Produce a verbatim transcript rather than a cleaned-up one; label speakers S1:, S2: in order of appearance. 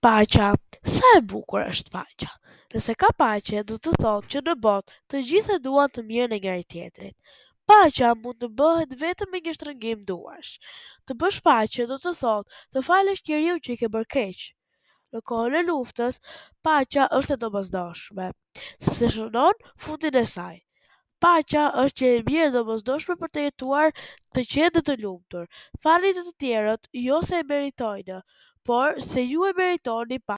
S1: Paqja, sa e bukur është paqja. Nëse ka paqe, do të thotë që në botë të gjithë e duan të mirën e njëri tjetrit. Paqja mund të bëhet vetëm me një shtrëngim duash. Të bësh paqe do të thotë të falësh njeriu që i ke bërë keq. Në kohën e luftës, paqja është e domosdoshme, sepse shënon fundin e saj. Paqja është që e mirë e domosdoshme për të jetuar të qetë dhe të lumtur. Falni të të tjerët, jo se e meritojnë, por se ju e meritoni